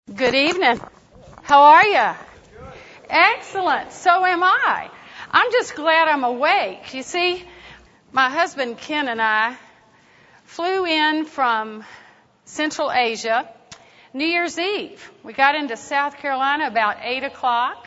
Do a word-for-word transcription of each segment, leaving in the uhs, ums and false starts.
Good evening. How are you? Excellent. So am I. I'm just glad I'm awake. You see, my husband Ken and I flew in from Central Asia New Year's Eve. We got into South Carolina about eight o'clock.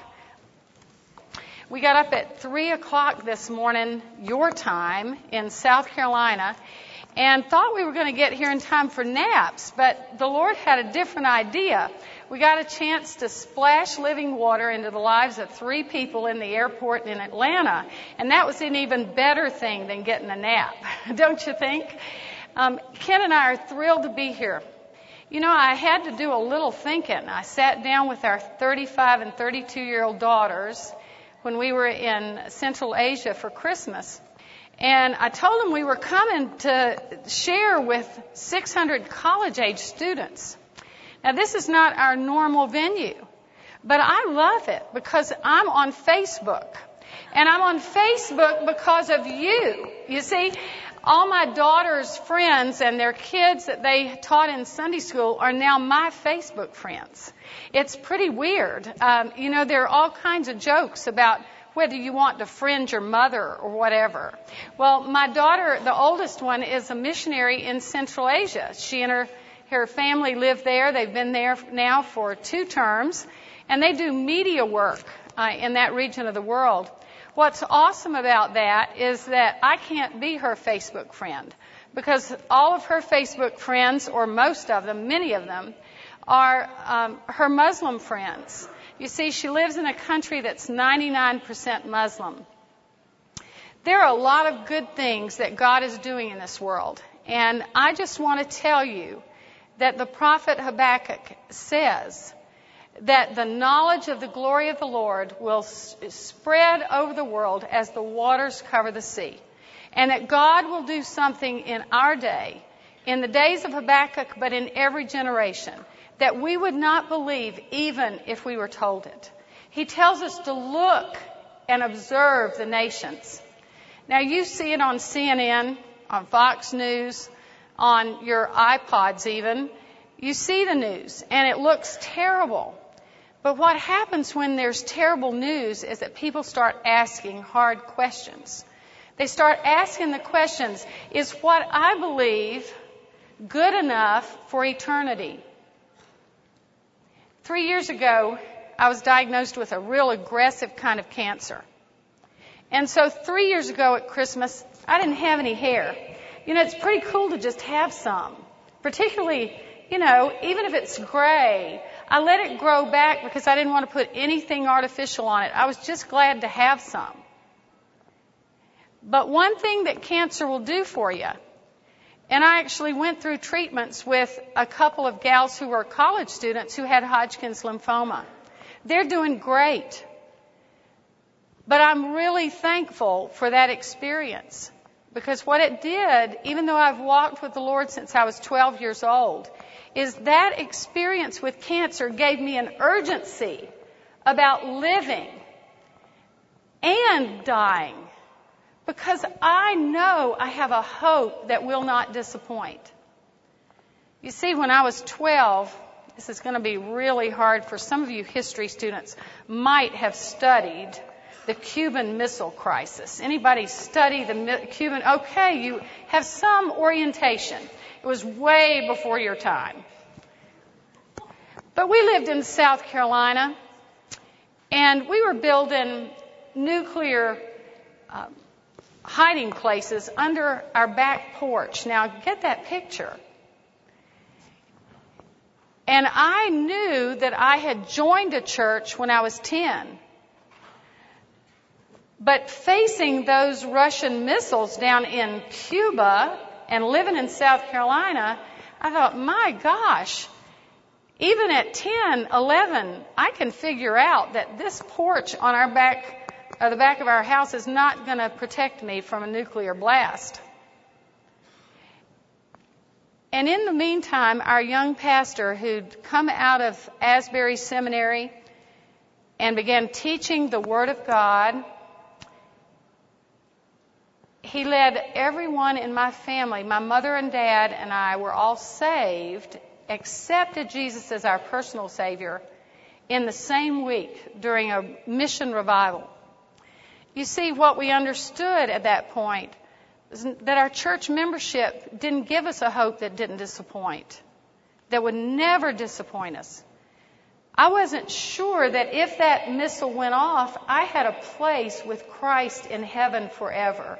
We got up at three o'clock this morning, your time, in South Carolina, and thought we were going to get here in time for naps, but the Lord had a different idea. We got a chance to splash living water into the lives of three people in the airport in Atlanta, and that was an even better thing than getting a nap, don't you think? Um, Ken and I are thrilled to be here. You know, I had to do a little thinking. I sat down with our thirty-five and thirty-two-year-old daughters when we were in Central Asia for Christmas. And I told them we were coming to share with six hundred college-age students. Now, this is not our normal venue, but I love it because I'm on Facebook. And I'm on Facebook because of you. You see, all my daughter's friends and their kids that they taught in Sunday school are now my Facebook friends. It's pretty weird. Um, you know, there are all kinds of jokes about whether you want to friend your mother or whatever. Well, my daughter, the oldest one, is a missionary in Central Asia. She and her, her family live there. They've been there now for two terms, and they do media work uh, in that region of the world. What's awesome about that is that I can't be her Facebook friend because all of her Facebook friends, or most of them, many of them, are um, her Muslim friends. You see, she lives in a country that's ninety-nine percent Muslim. There are a lot of good things that God is doing in this world. And I just want to tell you that the prophet Habakkuk says that the knowledge of the glory of the Lord will s- spread over the world as the waters cover the sea. And that God will do something in our day, in the days of Habakkuk, but in every generation, that we would not believe even if we were told it. He tells us to look and observe the nations. Now, you see it on C N N, on Fox News, on your iPods even. You see the news, and it looks terrible. But what happens when there's terrible news is that people start asking hard questions. They start asking the questions, is what I believe good enough for eternity? Three years ago, I was diagnosed with a real aggressive kind of cancer. And so three years ago at Christmas, I didn't have any hair. You know, it's pretty cool to just have some. Particularly, you know, even if it's gray. I let it grow back because I didn't want to put anything artificial on it. I was just glad to have some. But one thing that cancer will do for you, and I actually went through treatments with a couple of gals who were college students who had Hodgkin's lymphoma. They're doing great. But I'm really thankful for that experience because what it did, even though I've walked with the Lord since I was twelve years old, is that experience with cancer gave me an urgency about living and dying. Because I know I have a hope that will not disappoint. You see, when I was twelve, this is going to be really hard for some of you history students, might have studied the Cuban Missile Crisis. Anybody study the Cuban? Okay, you have some orientation. It was way before your time. But we lived in South Carolina, and we were building nuclear uh, hiding places under our back porch. Now, get that picture. And I knew that I had joined a church when I was ten. But facing those Russian missiles down in Cuba and living in South Carolina, I thought, my gosh, even at ten, eleven, I can figure out that this porch on our back Uh, the back of our house is not going to protect me from a nuclear blast. And in the meantime, our young pastor who'd come out of Asbury Seminary and began teaching the Word of God, he led everyone in my family, my mother and dad and I were all saved accepted Jesus as our personal Savior in the same week during a mission revival. You see, what we understood at that point is that our church membership didn't give us a hope that didn't disappoint, that would never disappoint us. I wasn't sure that if that missile went off, I had a place with Christ in heaven forever.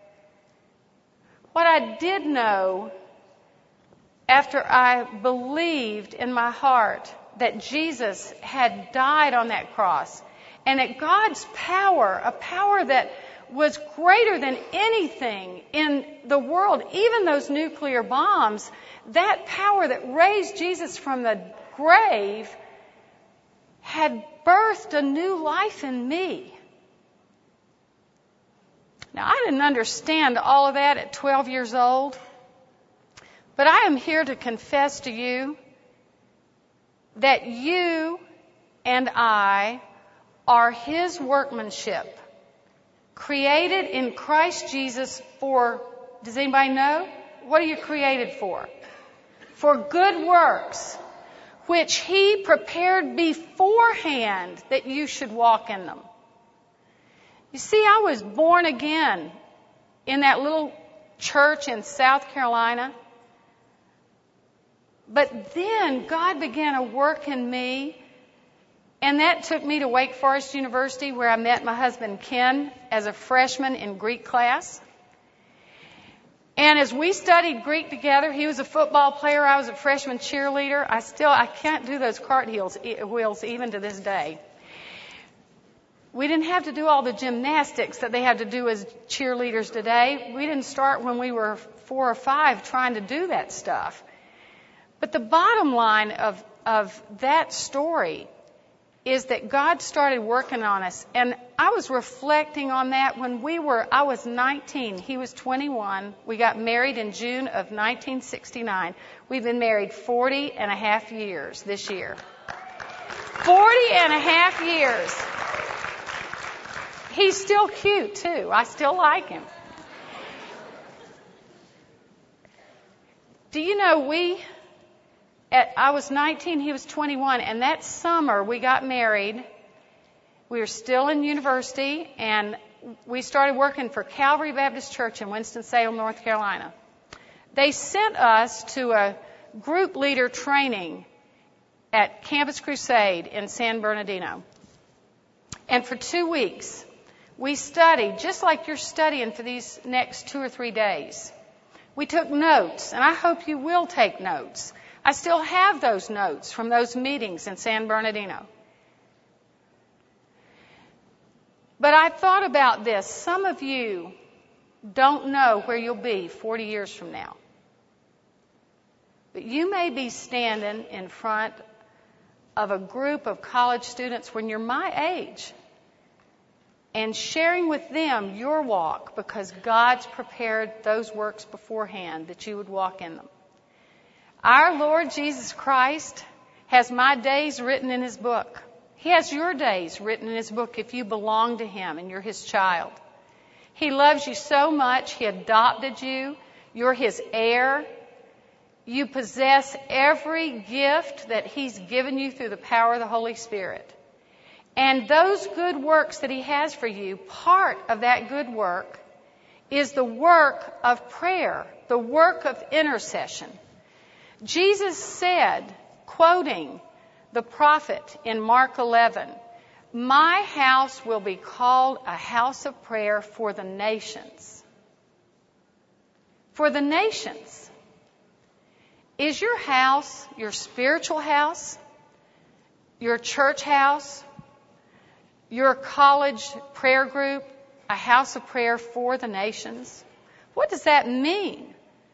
What I did know after I believed in my heart that Jesus had died on that cross and that God's power, a power that was greater than anything in the world, even those nuclear bombs, that power that raised Jesus from the grave had birthed a new life in me. Now, I didn't understand all of that at twelve years old, but I am here to confess to you that you and I are His workmanship, created in Christ Jesus for, does anybody know? What are you created for? For good works, which He prepared beforehand that you should walk in them. You see, I was born again in that little church in South Carolina. But then God began a work in me, and that took me to Wake Forest University, where I met my husband Ken as a freshman in Greek class. And as we studied Greek together, he was a football player, I was a freshman cheerleader. I still, I can't do those cart wheels, wheels even to this day. We didn't have to do all the gymnastics that they have to do as cheerleaders today. We didn't start when we were four or five trying to do that stuff. But the bottom line of, of that story is that God started working on us. And I was reflecting on that when we were, I was nineteen, he was twenty-one. We got married in June of nineteen sixty-nine. We've been married forty and a half years this year. forty and a half years. He's still cute, too. I still like him. Do you know, we... At, I was nineteen, he was twenty-one, and that summer we got married. We were still in university, and we started working for Calvary Baptist Church in Winston-Salem, North Carolina. They sent us to a group leader training at Campus Crusade in San Bernardino. And for two weeks, we studied, just like you're studying for these next two or three days. We took notes, and I hope you will take notes. I still have those notes from those meetings in San Bernardino. But I thought about this. Some of you don't know where you'll be forty years from now. But you may be standing in front of a group of college students when you're my age and sharing with them your walk because God's prepared those works beforehand that you would walk in them. Our Lord Jesus Christ has my days written in His book. He has your days written in His book if you belong to Him and you're His child. He loves you so much, He adopted you. You're His heir. You possess every gift that He's given you through the power of the Holy Spirit. And those good works that He has for you, part of that good work is the work of prayer, the work of intercession. Jesus said, quoting the prophet in Mark eleven, "My house will be called a house of prayer for the nations." For the nations. Is your house, your spiritual house, your church house, your college prayer group, a house of prayer for the nations? What does that mean?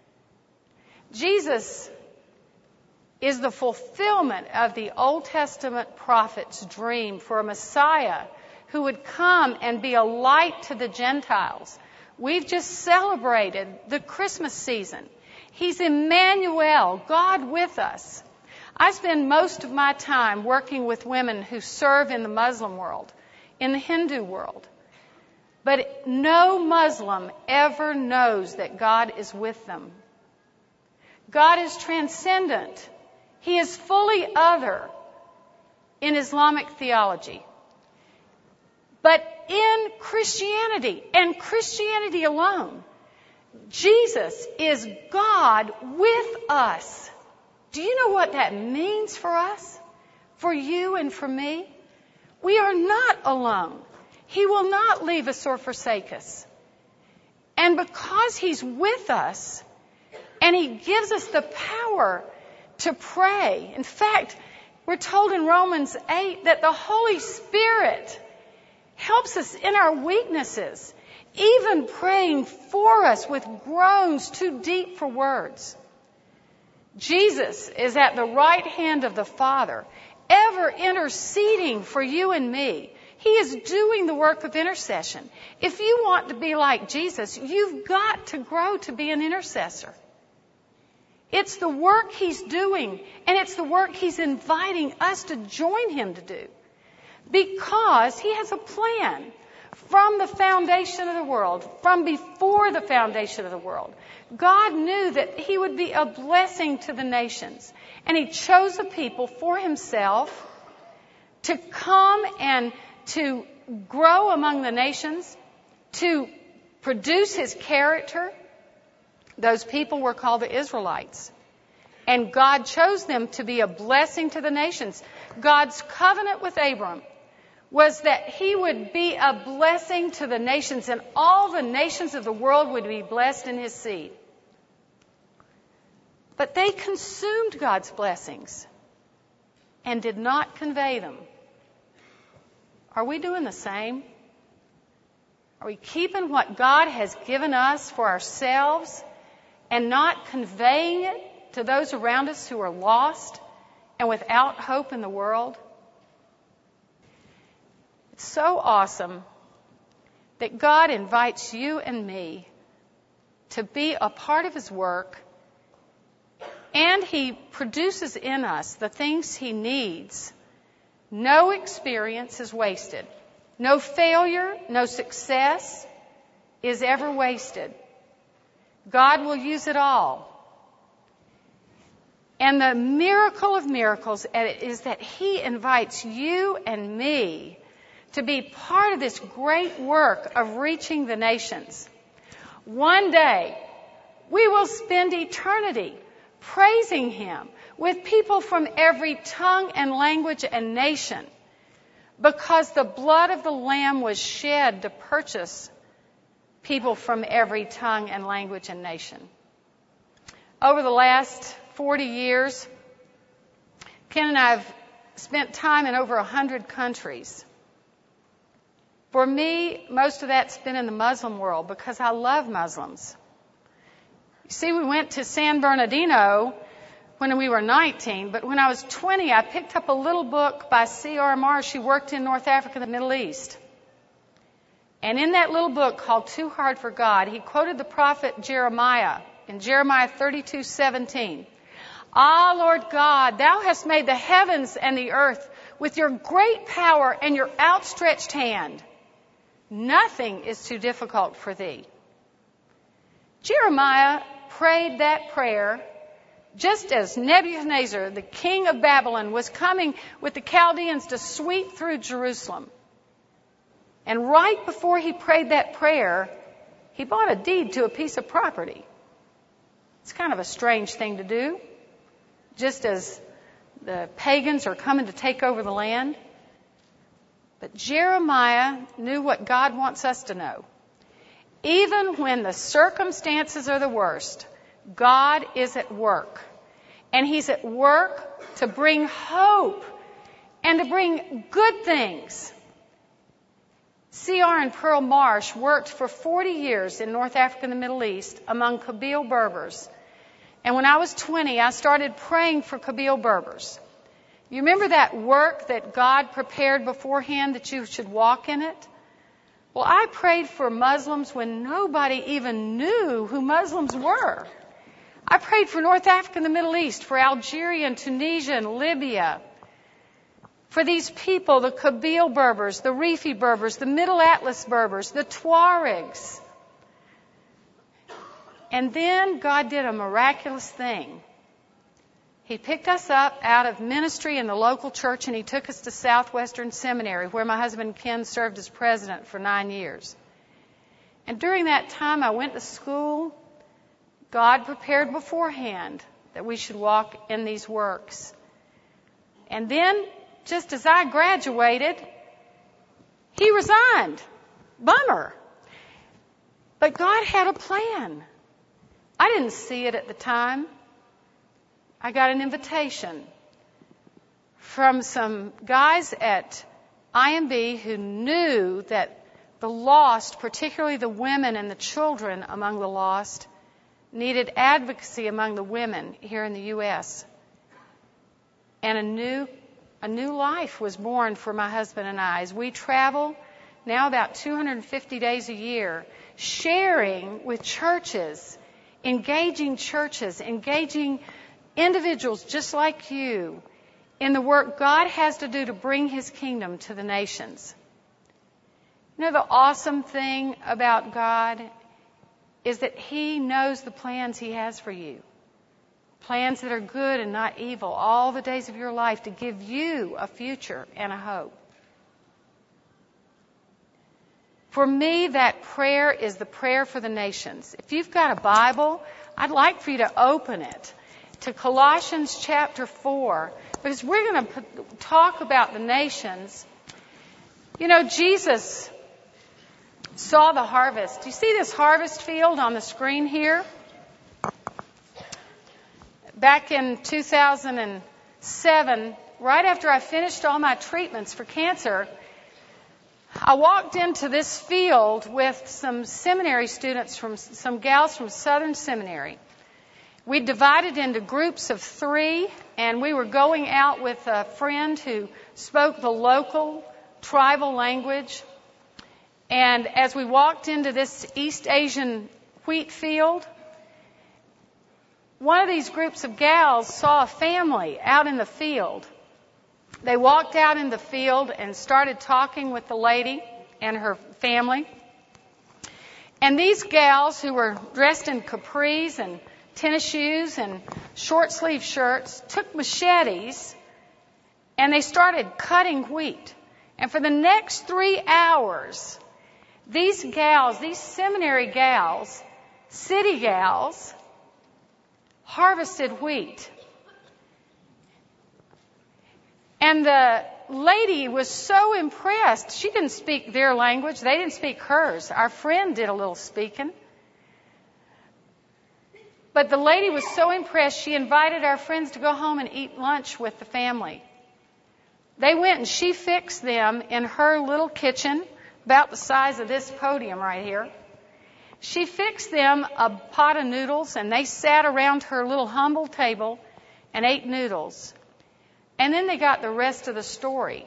Jesus is the fulfillment of the Old Testament prophet's dream for a Messiah who would come and be a light to the Gentiles. We've just celebrated the Christmas season. He's Emmanuel, God with us. I spend most of my time working with women who serve in the Muslim world, in the Hindu world. But no Muslim ever knows that God is with them. God is transcendent. He is fully other in Islamic theology. But in Christianity, and Christianity alone, Jesus is God with us. Do you know what that means for us? For you and for me? We are not alone. He will not leave us or forsake us. And because He's with us, and He gives us the power to pray. In fact, we're told in Romans eight that the Holy Spirit helps us in our weaknesses, even praying for us with groans too deep for words. Jesus is at the right hand of the Father, ever interceding for you and me. He is doing the work of intercession. If you want to be like Jesus, you've got to grow to be an intercessor. It's the work He's doing, and it's the work He's inviting us to join Him to do. Because He has a plan from the foundation of the world, from before the foundation of the world. God knew that He would be a blessing to the nations. And He chose a people for Himself to come and to grow among the nations, to produce His character. Those people were called the Israelites. And God chose them to be a blessing to the nations. God's covenant with Abram was that He would be a blessing to the nations, and all the nations of the world would be blessed in His seed. But they consumed God's blessings and did not convey them. Are we doing the same? Are we keeping what God has given us for ourselves and not conveying it to those around us who are lost and without hope in the world? It's so awesome that God invites you and me to be a part of His work, and He produces in us the things He needs. No experience is wasted. No failure, no success is ever wasted. God will use it all. And the miracle of miracles is that He invites you and me to be part of this great work of reaching the nations. One day, we will spend eternity praising Him with people from every tongue and language and nation, because the blood of the Lamb was shed to purchase people from every tongue and language and nation. Over the last forty years, Ken and I have spent time in over one hundred countries. For me, most of that's been in the Muslim world because I love Muslims. You see, we went to San Bernardino when we were nineteen, but when I was twenty, I picked up a little book by C R Marsh. She worked in North Africa and the Middle East. And in that little book called Too Hard for God, he quoted the prophet Jeremiah in Jeremiah thirty-two seventeen. Ah, Lord God, Thou hast made the heavens and the earth with Your great power and Your outstretched hand. Nothing is too difficult for Thee. Jeremiah prayed that prayer just as Nebuchadnezzar, the king of Babylon, was coming with the Chaldeans to sweep through Jerusalem. And right before he prayed that prayer, he bought a deed to a piece of property. It's kind of a strange thing to do, just as the pagans are coming to take over the land. But Jeremiah knew what God wants us to know. Even when the circumstances are the worst, God is at work. And He's at work to bring hope and to bring good things. C R and Pearl Marsh worked for forty years in North Africa and the Middle East among Kabyle Berbers. And when I was twenty, I started praying for Kabyle Berbers. You remember that work that God prepared beforehand that you should walk in it? Well, I prayed for Muslims when nobody even knew who Muslims were. I prayed for North Africa and the Middle East, for Algeria and Tunisia and Libya, for these people, the Kabyle Berbers, the Rifi Berbers, the Middle Atlas Berbers, the Tuaregs. And then God did a miraculous thing. He picked us up out of ministry in the local church, and he took us to Southwestern Seminary, where my husband Ken served as president for nine years. And during that time, I went to school. God prepared beforehand that we should walk in these works. And then, just as I graduated, he resigned. Bummer. But God had a plan. I didn't see it at the time. I got an invitation from some guys at I M B who knew that the lost, particularly the women and the children among the lost, needed advocacy among the women here in the U S And a new, a new life was born for my husband and I as we travel now about two hundred fifty days a year, sharing with churches, engaging churches, engaging individuals just like you in the work God has to do to bring His kingdom to the nations. You know, the awesome thing about God is that He knows the plans He has for you. Plans that are good and not evil all the days of your life to give you a future and a hope. For me, that prayer is the prayer for the nations. If you've got a Bible, I'd like for you to open it to Colossians chapter four, because we're going to talk about the nations. You know, Jesus saw the harvest. Do you see this harvest field on the screen here? Back in two thousand seven, right after I finished all my treatments for cancer, I walked into this field with some seminary students, from some gals from Southern Seminary. We divided into groups of three, and we were going out with a friend who spoke the local tribal language. And as we walked into this East Asian wheat field, one of these groups of gals saw a family out in the field. They walked out in the field and started talking with the lady and her family. And these gals, who were dressed in capris and tennis shoes and short-sleeve shirts, took machetes and they started cutting wheat. And for the next three hours, these gals, these seminary gals, city gals, harvested wheat. And the lady was so impressed. She didn't speak their language. They didn't speak hers. Our friend did a little speaking. But the lady was so impressed, she invited our friends to go home and eat lunch with the family. They went and she fixed them in her little kitchen, about the size of this podium right here. She fixed them a pot of noodles, and they sat around her little humble table and ate noodles. And then they got the rest of the story.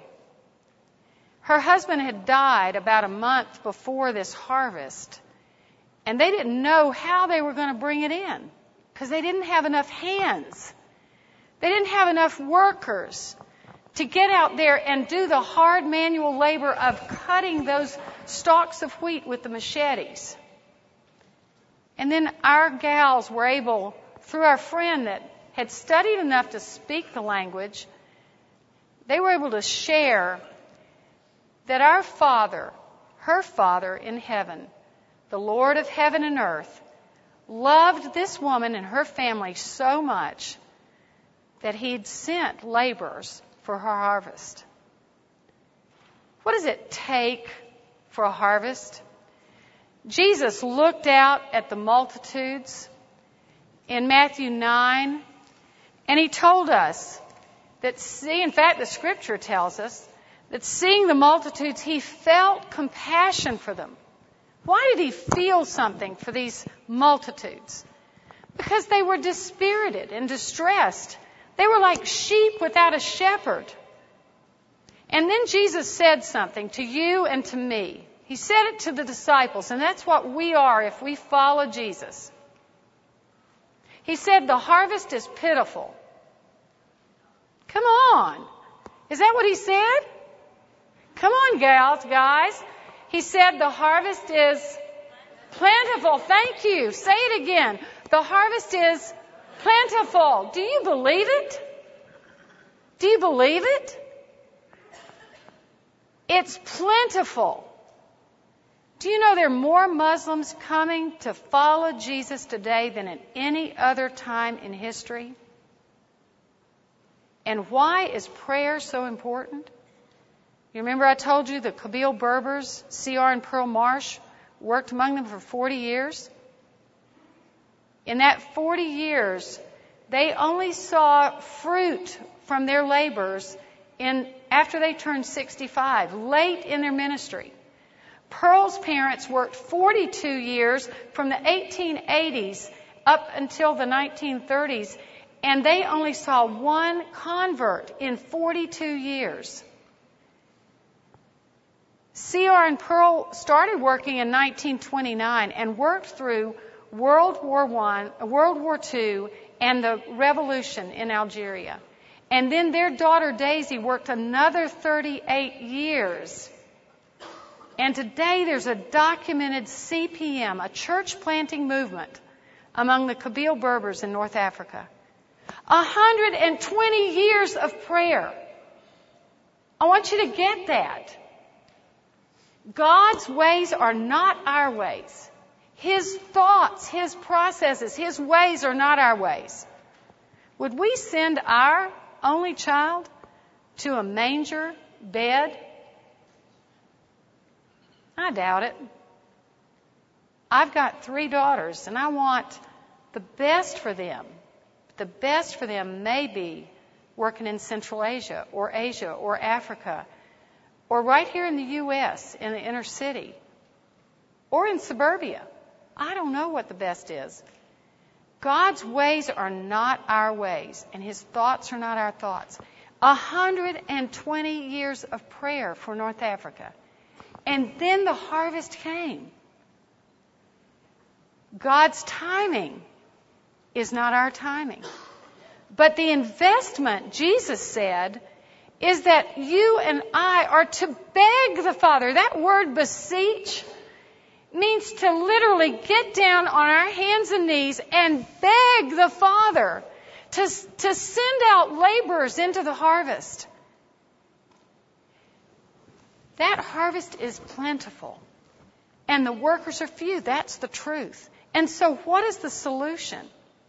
Her husband had died about a month before this harvest, and they didn't know how they were going to bring it in because they didn't have enough hands. They didn't have enough workers to get out there and do the hard manual labor of cutting those stalks of wheat with the machetes. And then our gals were able, through our friend that had studied enough to speak the language, they were able to share that our Father, her Father in heaven, the Lord of heaven and earth, loved this woman and her family so much that He'd sent laborers for her harvest. What does it take for a harvest? Jesus looked out at the multitudes in Matthew nine, and He told us that, see, in fact, the Scripture tells us that seeing the multitudes, He felt compassion for them. Why did He feel something for these multitudes? Because they were dispirited and distressed. They were like sheep without a shepherd. And then Jesus said something to you and to me. He said it to the disciples, and that's what we are if we follow Jesus. He said, the harvest is pitiful. Come on. Is that what He said? Come on, gals, guys. He said the harvest is plentiful. Thank you. Say it again. The harvest is Plentiful. Do you believe it? Do you believe it? It's plentiful. Do you know there are more Muslims coming to follow Jesus today than at any other time in history? And why is prayer so important? You remember I told you the Kabyle Berbers, C R and Pearl Marsh, worked among them for forty years? In that forty years, they only saw fruit from their labors in, after they turned sixty-five, late in their ministry. Pearl's parents worked forty-two years from the eighteen eighties up until the nineteen thirties, and they only saw one convert in forty-two years. C R and Pearl started working in nineteen twenty-nine and worked through World War One, World War Two, and the revolution in Algeria. And then their daughter Daisy worked another thirty-eight years. And today there's a documented C P M, a church planting movement among the Kabyle Berbers in North Africa. one hundred twenty years of prayer. I want you to get that. God's ways are not our ways. His thoughts, His processes, His ways are not our ways. Would we send our only child to a manger bed? I doubt it. I've got three daughters, and I want the best for them. The best for them may be working in Central Asia or Asia or Africa or right here in the U S in the inner city or in suburbia. I don't know what the best is. God's ways are not our ways, and His thoughts are not our thoughts. one hundred twenty years of prayer for North Africa. And then the harvest came. God's timing is not our timing. But the investment, Jesus said, is that you and I are to beg the Father. That word beseech means to literally get down on our hands and knees and beg the Father to, to send out laborers into the harvest. That harvest is plentiful, and the workers are few. That's the truth. And so what is the solution?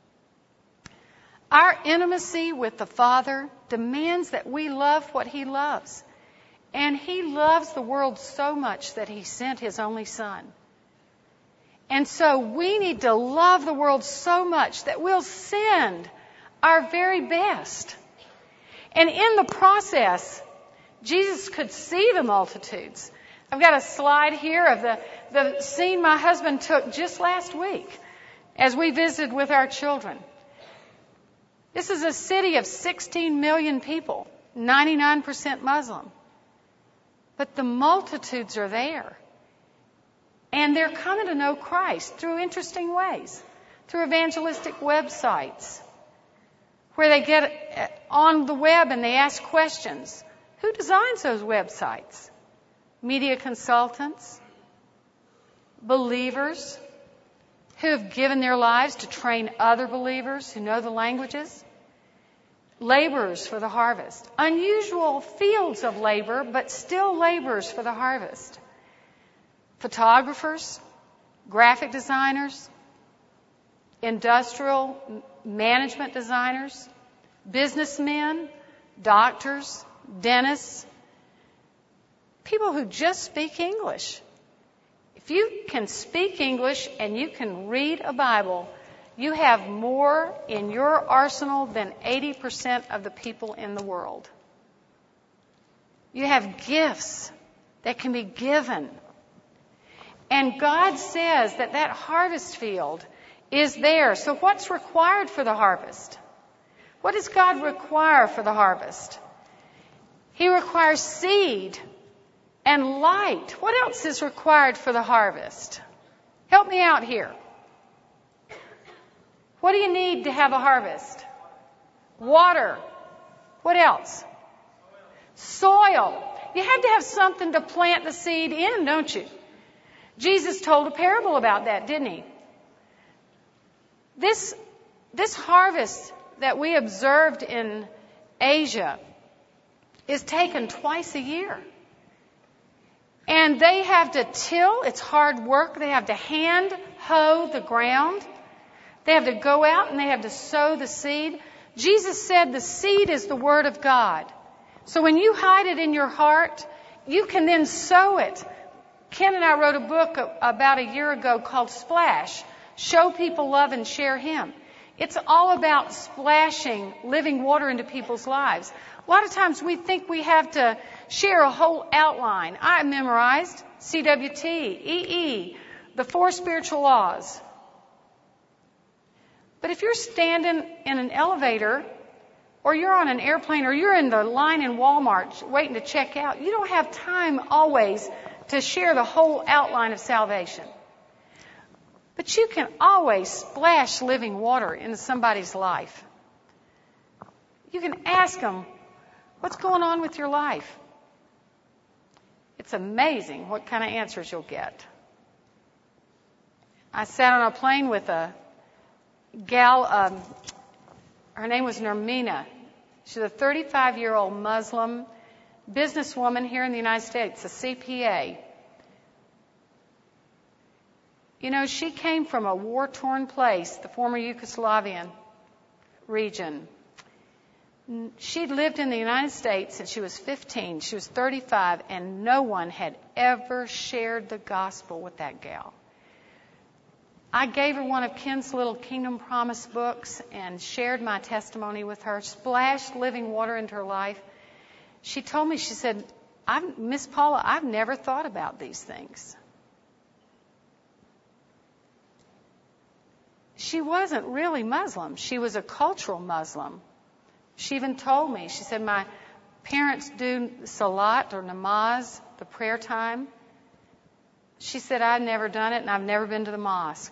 Our intimacy with the Father demands that we love what He loves. And He loves the world so much that He sent His only Son. And so we need to love the world so much that we'll send our very best. And in the process, Jesus could see the multitudes. I've got a slide here of the, the scene my husband took just last week as we visited with our children. This is a city of sixteen million people, ninety-nine percent Muslim. But the multitudes are there. And they're coming to know Christ through interesting ways, through evangelistic websites, where they get on the web and they ask questions. Who designs those websites? Media consultants, believers who have given their lives to train other believers who know the languages, laborers for the harvest. Unusual fields of labor, but still laborers for the harvest. Photographers, graphic designers, industrial management designers, businessmen, doctors, dentists, people who just speak English. If you can speak English and you can read a Bible, you have more in your arsenal than eighty percent of the people in the world. You have gifts that can be given. And God says that that harvest field is there. So what's required for the harvest? What does God require for the harvest? He requires seed and light. What else is required for the harvest? Help me out here. What do you need to have a harvest? Water. What else? Soil. You have to have something to plant the seed in, don't you? Jesus told a parable about that, didn't He? This This harvest that we observed in Asia is taken twice a year. And they have to till, it's hard work. They have to hand hoe the ground. They have to go out and they have to sow the seed. Jesus said the seed is the Word of God. So when you hide it in your heart, you can then sow it. Ken and I wrote a book about a year ago called Splash, Show People Love and Share Him. It's all about splashing living water into people's lives. A lot of times we think we have to share a whole outline. I memorized C W T, E E, the four spiritual laws. But if you're standing in an elevator, or you're on an airplane, or you're in the line in Walmart waiting to check out, you don't have time always to share the whole outline of salvation. But you can always splash living water into somebody's life. You can ask them, what's going on with your life? It's amazing what kind of answers you'll get. I sat on a plane with a gal, um, her name was Nermina. She's a thirty-five-year-old Muslim businesswoman here in the United States, a C P A. You know, she came from a war-torn place, the former Yugoslavian region. She'd lived in the United States since she was fifteen. She was thirty-five, and no one had ever shared the gospel with that gal. I gave her one of Ken's little Kingdom Promise books and shared my testimony with her, splashed living water into her life. She told me, she said, I've, Miss Paula, I've never thought about these things. She wasn't really Muslim. She was a cultural Muslim. She even told me, she said, my parents do salat or namaz, the prayer time. She said, I've never done it and I've never been to the mosque.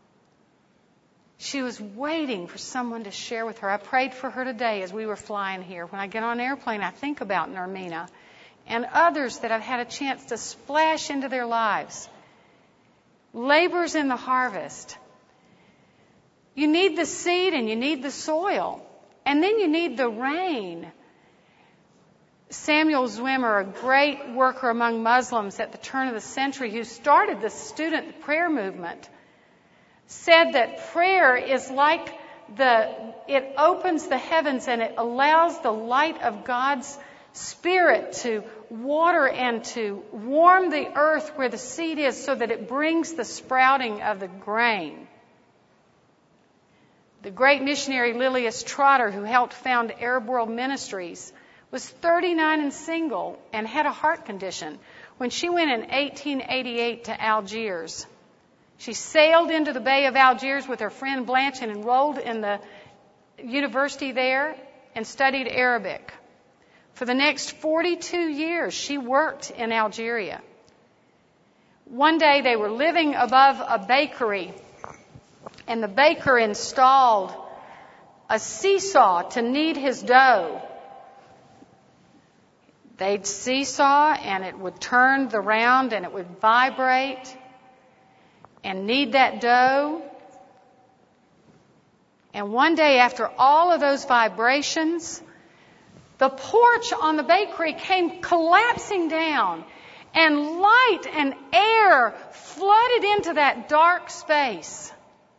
She was waiting for someone to share with her. I prayed for her today as we were flying here. When I get on an airplane, I think about Nermina and others that I've had a chance to splash into their lives. Labor's in the harvest. You need the seed and you need the soil. And then you need the rain. Samuel Zwimmer, a great worker among Muslims at the turn of the century who started the student prayer movement, said that prayer is like the, it opens the heavens and it allows the light of God's Spirit to water and to warm the earth where the seed is so that it brings the sprouting of the grain. The great missionary Lilias Trotter, who helped found Arab World Ministries, was thirty-nine and single and had a heart condition when she went in eighteen eighty-eight to Algiers. She sailed into the Bay of Algiers with her friend Blanche and enrolled in the university there and studied Arabic. For the next forty-two years, she worked in Algeria. One day they were living above a bakery, and the baker installed a seesaw to knead his dough. They'd seesaw and it would turn the round and it would vibrate and knead that dough. And one day after all of those vibrations, the porch on the bakery came collapsing down and light and air flooded into that dark space.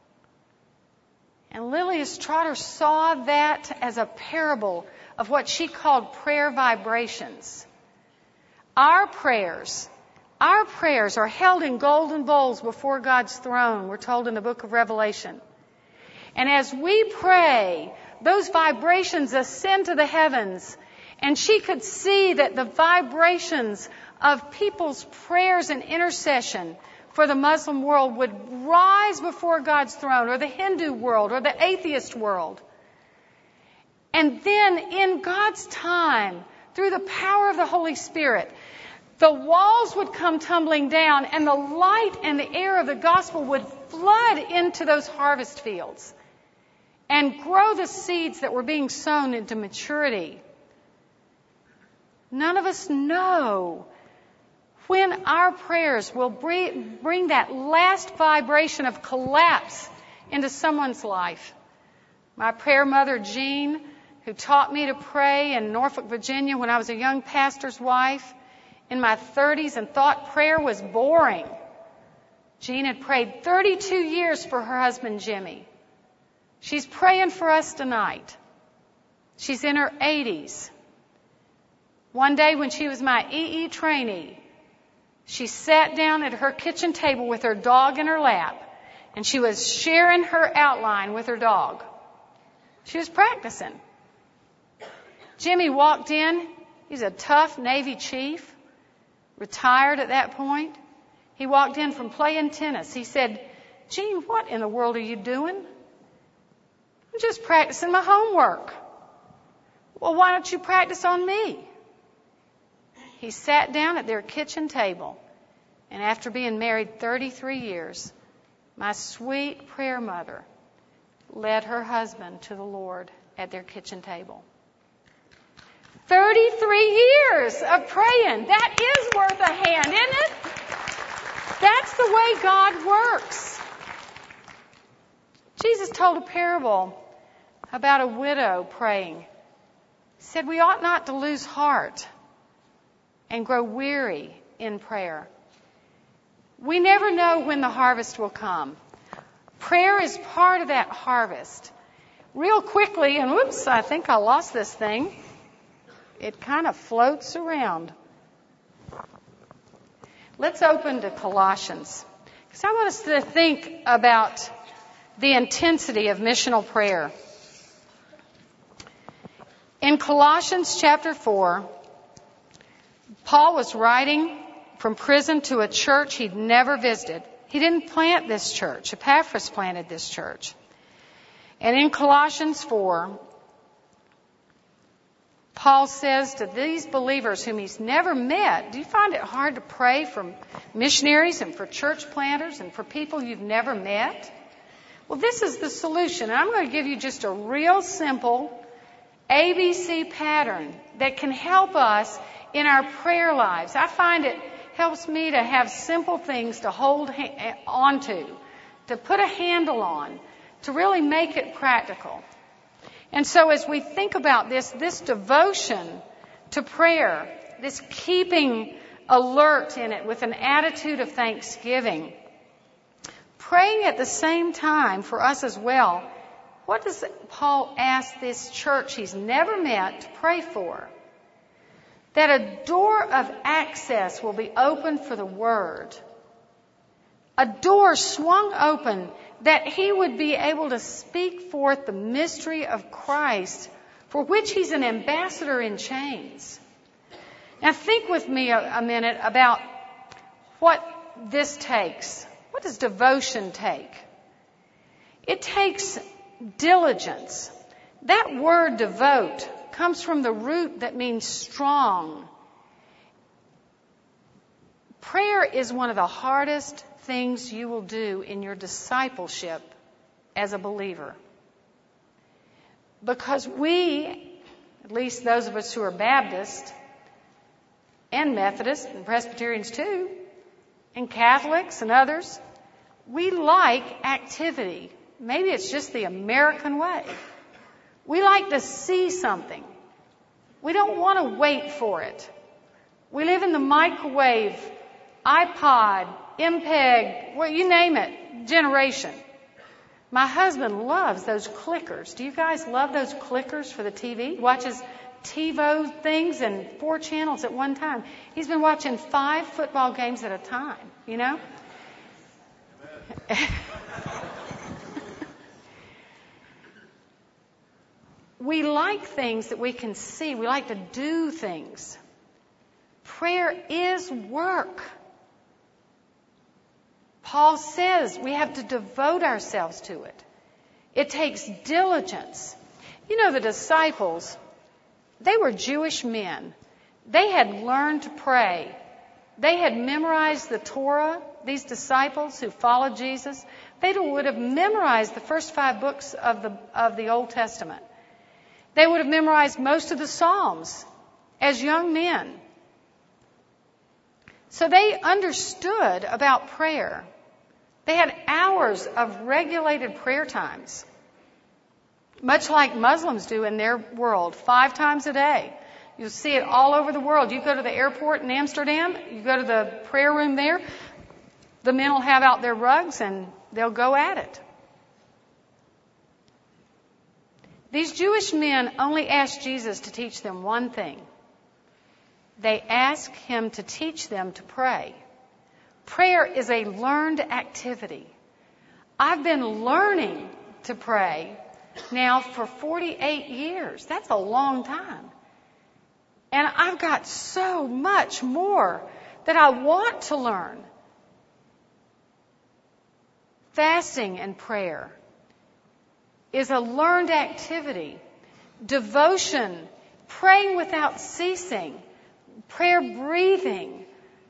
And Lilias Trotter saw that as a parable of what she called prayer vibrations. Our prayers, our prayers are held in golden bowls before God's throne, we're told in the book of Revelation. And as we pray, those vibrations ascend to the heavens. And she could see that the vibrations of people's prayers and intercession for the Muslim world would rise before God's throne, or the Hindu world, or the atheist world. And then in God's time, through the power of the Holy Spirit, the walls would come tumbling down and the light and the air of the gospel would flood into those harvest fields and grow the seeds that were being sown into maturity. None of us know when our prayers will bring that last vibration of collapse into someone's life. my prayer mother, Jean, who taught me to pray in Norfolk, Virginia when I was a young pastor's wife in my thirties and thought prayer was boring. Jean had prayed thirty-two years for her husband, Jimmy. She's praying for us tonight. She's in her eighties. One day when she was my E E trainee, she sat down at her kitchen table with her dog in her lap, and she was sharing her outline with her dog. She was practicing. Jimmy walked in. He's a tough Navy chief, retired at that point. He walked in from playing tennis. He said, "Jean, what in the world are you doing?" "I'm just practicing my homework." "Well, why don't you practice on me?" He sat down at their kitchen table, and after being married thirty-three years, my sweet prayer mother led her husband to the Lord at their kitchen table. thirty-three years of praying. That is worth a hand, isn't it? That's the way God works. Jesus told a parable about a widow praying. He said we ought not to lose heart and grow weary in prayer. We never know when the harvest will come. Prayer is part of that harvest. Real quickly, and whoops, I think I lost this thing. It kind of floats around. Let's open to Colossians, because I want us to think about the intensity of missional prayer. In Colossians chapter four, Paul was writing from prison to a church he'd never visited. He didn't plant this church. Epaphras planted this church. And in Colossians four, Paul says to these believers whom he's never met, do you find it hard to pray for missionaries and for church planters and for people you've never met? Well, this is the solution. And I'm going to give you just a real simple A B C pattern that can help us in our prayer lives. I find it helps me to have simple things to hold ha- on to, to put a handle on, to really make it practical. And so as we think about this, this devotion to prayer, this keeping alert in it with an attitude of thanksgiving, praying at the same time for us as well, what does Paul ask this church he's never met to pray for? That a door of access will be open for the Word. A door swung open that he would be able to speak forth the mystery of Christ, for which he's an ambassador in chains. Now think with me a, a minute about what this takes. What does devotion take? It takes diligence. That word devote comes from the root that means strong. Prayer is one of the hardest things you will do in your discipleship as a believer. Because we, at least those of us who are Baptist and Methodist and Presbyterians too, and Catholics and others, we like activity. Maybe it's just the American way. We like to see something. We don't want to wait for it. We live in the microwave, iPod, M P E G, well, you name it, generation. My husband loves those clickers. Do you guys love those clickers for the T V? He watches TiVo things and four channels at one time. He's been watching five football games at a time, you know? We like things that we can see. We like to do things. Prayer is work. Paul says we have to devote ourselves to it. It takes diligence. You know, the disciples, they were Jewish men. They had learned to pray. They had memorized the Torah. These disciples who followed Jesus, they would have memorized the first five books of the of the Old Testament. They would have memorized most of the Psalms as young men. So they understood about prayer. They had hours of regulated prayer times. much like Muslims do in their world, five times a day. You'll see it all over the world. You go to the airport in Amsterdam, you go to the prayer room there, the men will have out their rugs and they'll go at it. These Jewish men only asked Jesus to teach them one thing. They asked him to teach them to pray. Prayer is a learned activity. I've been learning to pray now for forty-eight years. That's a long time. And I've got so much more that I want to learn. Fasting and prayer is a learned activity. Devotion, praying without ceasing, prayer breathing.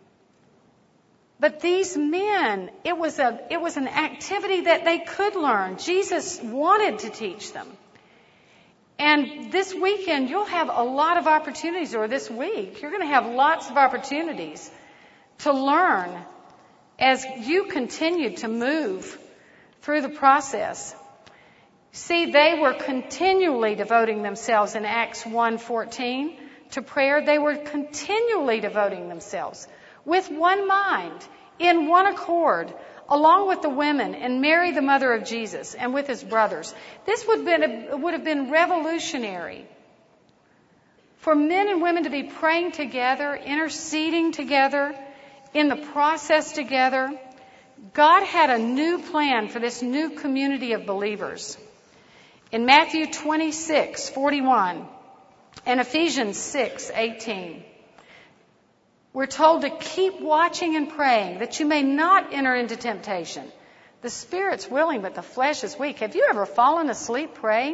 But these men, it was a it was an activity that they could learn. Jesus wanted to teach them. And this weekend, you'll have a lot of opportunities, or this week, you're going to have lots of opportunities to learn as you continue to move through the process. See, they were continually devoting themselves in Acts one fourteen to prayer. They were continually devoting themselves with one mind, in one accord, along with the women and Mary, the mother of Jesus, and with his brothers. This would have been, would have been revolutionary for men and women to be praying together, interceding together, in the process together. God had a new plan for this new community of believers. In Matthew twenty-six forty-one and Ephesians six eighteen, we're told to keep watching and praying that you may not enter into temptation. The spirit's willing, but the flesh is weak. Have you ever fallen asleep praying?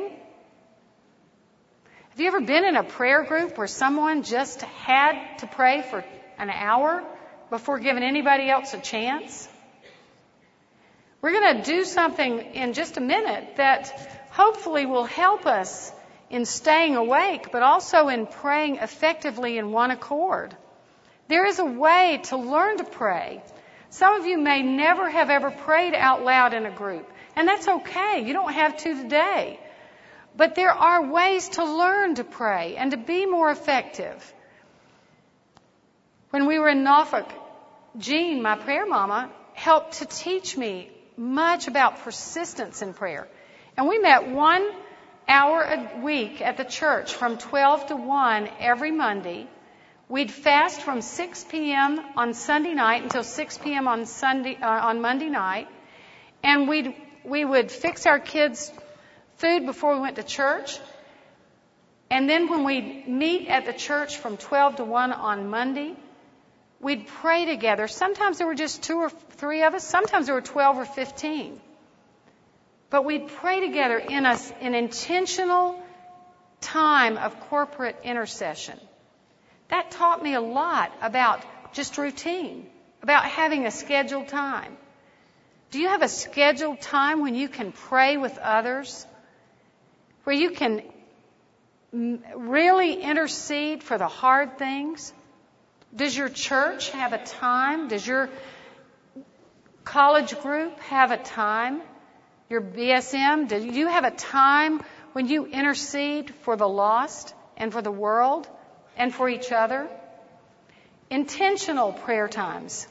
Have you ever been in a prayer group where someone just had to pray for an hour before giving anybody else a chance? We're going to do something in just a minute that hopefully will help us in staying awake, but also in praying effectively in one accord. There is a way to learn to pray. Some of you may never have ever prayed out loud in a group, and that's okay. You don't have to today. But there are ways to learn to pray and to be more effective. When we were in Norfolk, Jean, my prayer mama, helped to teach me much about persistence in prayer. And we met one hour a week at the church from twelve to one every Monday. We'd fast from six p.m. on Sunday night until six p.m. on Sunday uh, on Monday night, and we'd we would fix our kids food before we went to church. And then when we'd meet at the church from twelve to one on Monday, we'd pray together. Sometimes there were just two or three of us. Sometimes there were twelve or fifteen. But we'd pray together in a, an intentional time of corporate intercession. That taught me a lot about just routine, about having a scheduled time. Do you have a scheduled time when you can pray with others, where you can really intercede for the hard things? Does your church have a time? Does your college group have a time? Your B S M, do you have a time when you intercede for the lost and for the world and for each other? Intentional prayer times.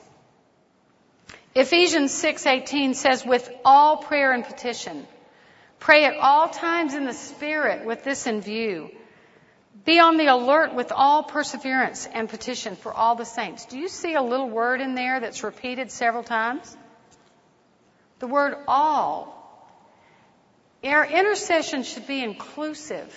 Ephesians six eighteen says, with all prayer and petition, pray at all times in the Spirit with this in view. Be on the alert with all perseverance and petition for all the saints. Do you see a little word in there that's repeated several times? The word all. Our intercession should be inclusive.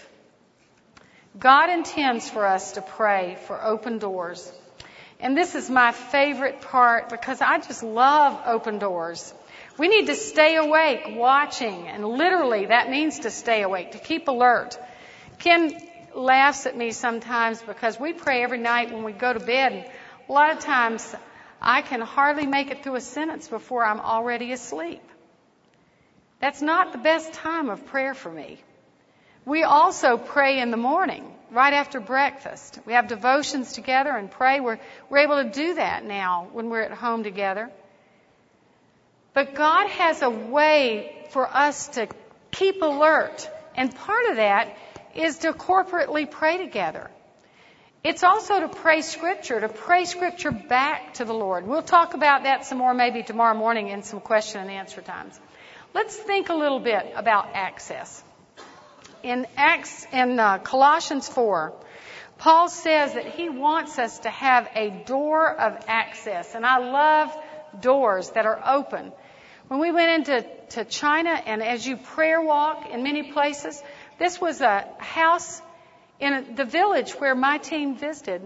God intends for us to pray for open doors. And this is my favorite part because I just love open doors. We need to stay awake, watching, and literally that means to stay awake, to keep alert. Ken laughs at me sometimes because we pray every night when we go to bed, and a lot of times I can hardly make it through a sentence before I'm already asleep. That's not the best time of prayer for me. We also pray in the morning, right after breakfast. We have devotions together and pray. We're, we're able to do that now when we're at home together. But God has a way for us to keep alert And part of that is to corporately pray together. It's also to pray Scripture, to pray Scripture back to the Lord. We'll talk about that some more maybe tomorrow morning in some question and answer times. Let's think a little bit about access. In Acts, in uh, Colossians four, Paul says that he wants us to have a door of access. And I love doors that are open. When we went into to China, and as you prayer walk in many places, this was a house in the village where my team visited.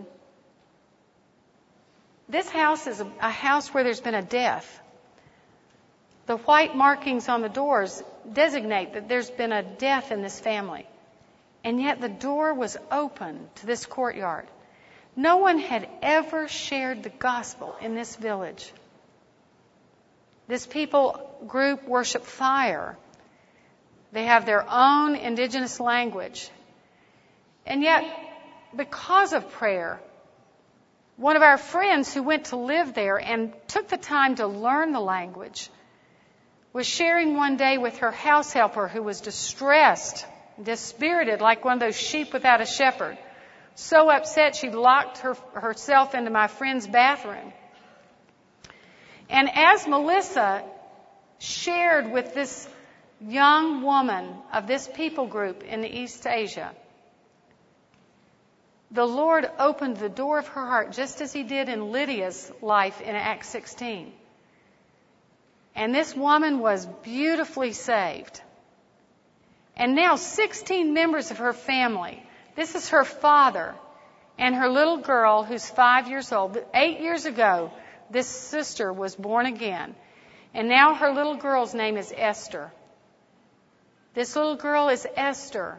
This house is a, a house where there's been a death. The white markings on the doors designate that there's been a death in this family. And yet the door was open to this courtyard. No one had ever shared the gospel in this village. This people group worship fire. They have their own indigenous language. And yet, because of prayer, one of our friends who went to live there and took the time to learn the language was sharing one day with her house helper who was distressed, dispirited, like one of those sheep without a shepherd. So upset she locked her, herself into my friend's bathroom. And as Melissa shared with this young woman of this people group in the East Asia, the Lord opened the door of her heart just as He did in Lydia's life in Acts sixteen. And this woman was beautifully saved. And now sixteen members of her family, this is her father and her little girl who's five years old. Eight years ago, this sister was born again. And now her little girl's name is Esther. This little girl is Esther,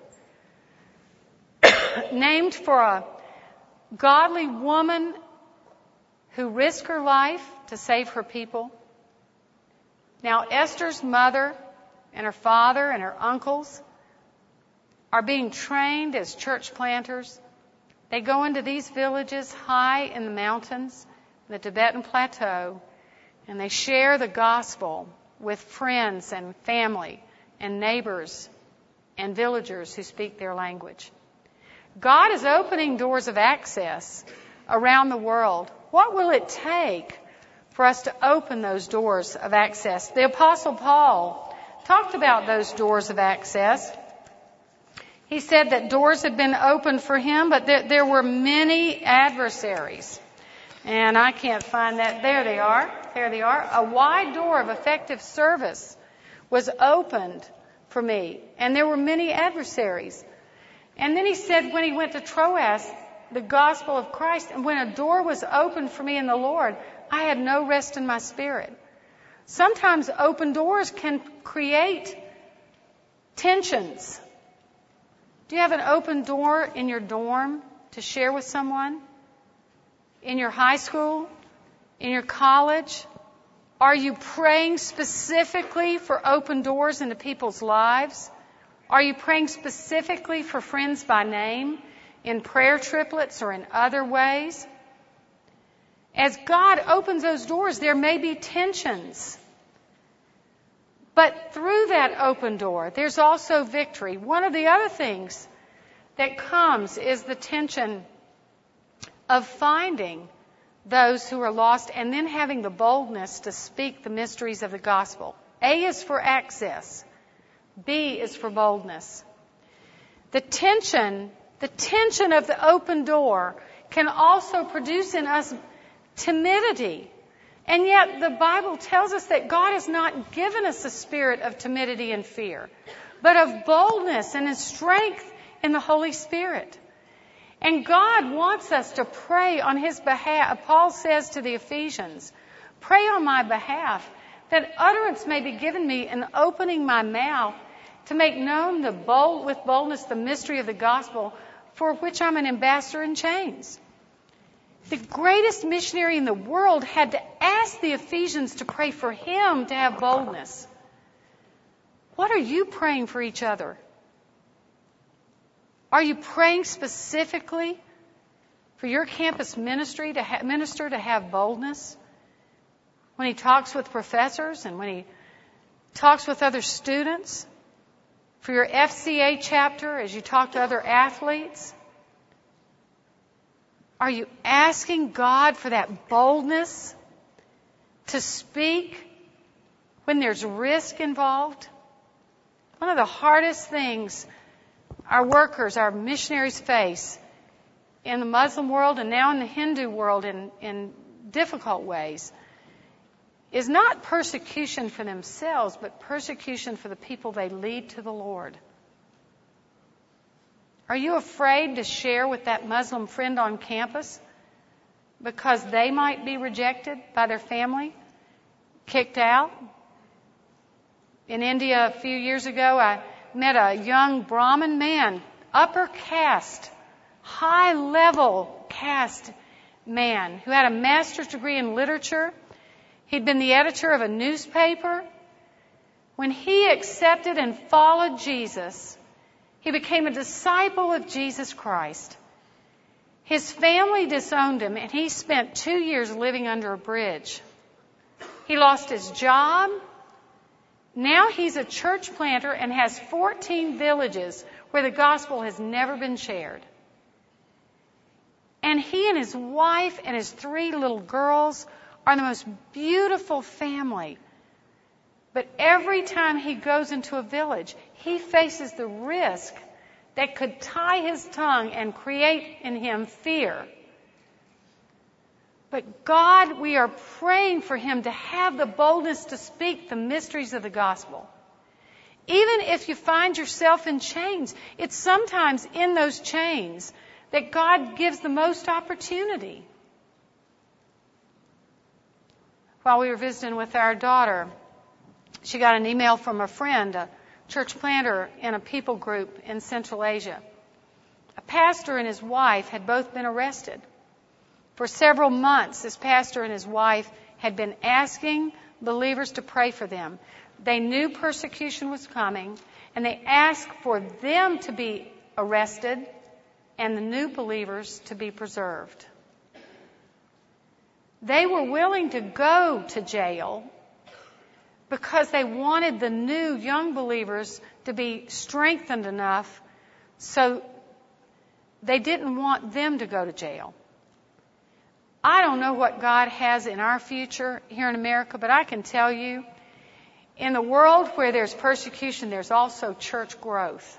named for a godly woman who risked her life to save her people. Now, Esther's mother and her father and her uncles are being trained as church planters. They go into these villages high in the mountains, the Tibetan Plateau, and they share the gospel with friends and family and neighbors and villagers who speak their language. God is opening doors of access around the world. What will it take for us to open those doors of access? The Apostle Paul talked about those doors of access. He said that doors had been opened for him, but there, there were many adversaries. And I can't find that. There they are. There they are. A wide door of effective service was opened for me. And there were many adversaries. And then he said when he went to Troas, the gospel of Christ, and when a door was opened for me in the Lord, I had no rest in my spirit. Sometimes open doors can create tensions. Do you have an open door in your dorm to share with someone? In your high school? In your college? Are you praying specifically for open doors into people's lives? Are you praying specifically for friends by name in prayer triplets or in other ways? As God opens those doors, there may be tensions. But through that open door, there's also victory. One of the other things that comes is the tension of finding those who are lost and then having the boldness to speak the mysteries of the gospel. A is for access. B is for boldness. The tension, the tension of the open door can also produce in us timidity. And yet the Bible tells us that God has not given us a spirit of timidity and fear, but of boldness and in strength in the Holy Spirit. And God wants us to pray on His behalf. Paul says to the Ephesians, pray on my behalf that utterance may be given me in opening my mouth to make known the bold, with boldness the mystery of the gospel, for which I'm an ambassador in chains. The greatest missionary in the world had to ask the Ephesians to pray for him to have boldness. What are you praying for each other? Are you praying specifically for your campus ministry to ha- minister to have boldness? When he talks with professors and when he talks with other students? for your F C A chapter as you talk to other athletes? Are you asking God for that boldness to speak when there's risk involved? One of the hardest things our workers, our missionaries face in the Muslim world and now in the Hindu world in, in difficult ways is not persecution for themselves, but persecution for the people they lead to the Lord. Are you afraid to share with that Muslim friend on campus because they might be rejected by their family, kicked out? In India a few years ago, I met a young Brahmin man, upper caste, high-level caste man who had a master's degree in literature. He'd been the editor of a newspaper. When he accepted and followed Jesus, he became a disciple of Jesus Christ. His family disowned him, and he spent two years living under a bridge. He lost his job. Now he's a church planter and has fourteen villages where the gospel has never been shared. And he and his wife and his three little girls are the most beautiful family. But every time he goes into a village, he faces the risk that could tie his tongue and create in him fear. But God, we are praying for him to have the boldness to speak the mysteries of the gospel. Even if you find yourself in chains, it's sometimes in those chains that God gives the most opportunity. While we were visiting with our daughter, she got an email from a friend, a church planter in a people group in Central Asia. A pastor and his wife had both been arrested. For several months, this pastor and his wife had been asking believers to pray for them. They knew persecution was coming, and they asked for them to be arrested and the new believers to be preserved. They were willing to go to jail because they wanted the new young believers to be strengthened enough so they didn't want them to go to jail. I don't know what God has in our future here in America, but I can tell you, in the world where there's persecution, there's also church growth.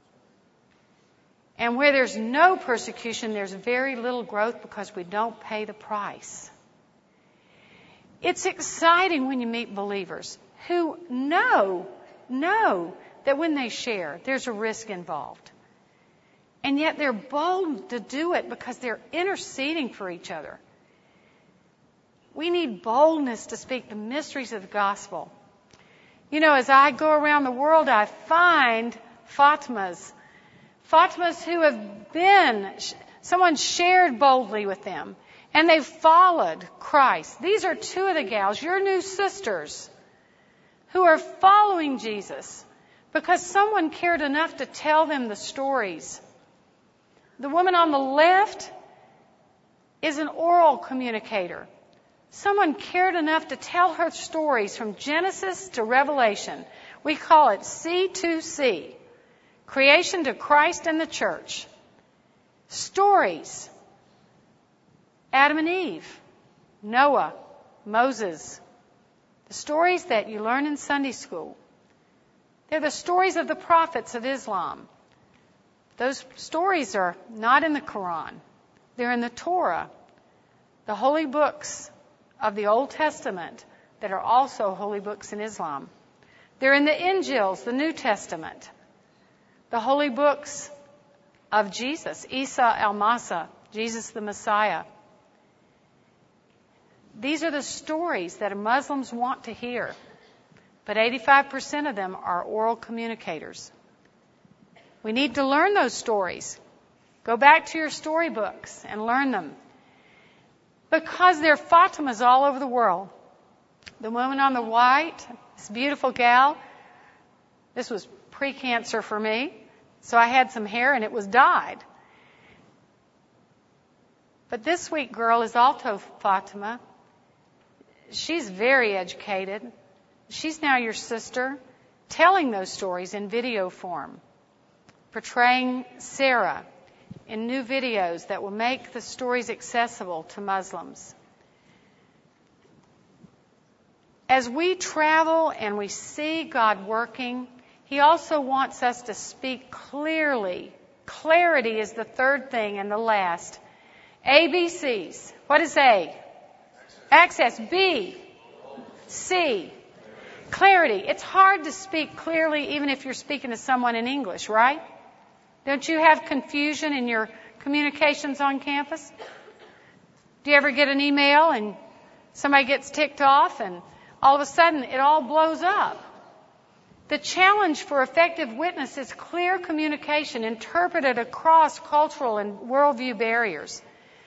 And where there's no persecution, there's very little growth because we don't pay the price. It's exciting when you meet believers who know, know that when they share, there's a risk involved. And yet they're bold to do it because they're interceding for each other. We need boldness to speak the mysteries of the gospel. You know, as I go around the world, I find Fatimas. Fatimas who have been, someone shared boldly with them. And they've followed Christ. These are two of the gals, your new sisters, who are following Jesus because someone cared enough to tell them the stories. The woman on the left is an oral communicator. Someone cared enough to tell her stories from Genesis to Revelation. We call it C to C, creation to Christ and the church. Stories. Adam and Eve, Noah, Moses, the stories that you learn in Sunday school. They're the stories of the prophets of Islam. Those stories are not in the Quran. They're in the Torah, the holy books of the Old Testament that are also holy books in Islam. They're in the Injils, the New Testament, the holy books of Jesus, Isa al-Masa, Jesus the Messiah. These are the stories that Muslims want to hear. But eighty-five percent of them are oral communicators. We need to learn those stories. Go back to your storybooks and learn them. Because there are Fatimas all over the world. The woman on the right, this beautiful gal, this was pre-cancer for me. So I had some hair and it was dyed. But this sweet girl is also Fatima. She's very educated. She's now your sister. telling those stories in video form, portraying Sarah in new videos that will make the stories accessible to Muslims. As we travel and we see God working, He also wants us to speak clearly. Clarity is the third thing and the last. A B Cs. What is A? Access. B. C. Clarity. It's hard to speak clearly even if you're speaking to someone in English, right? Don't you have confusion in your communications on campus? Do you ever get an email and somebody gets ticked off and all of a sudden it all blows up? The challenge for effective witness is clear communication interpreted across cultural and worldview barriers.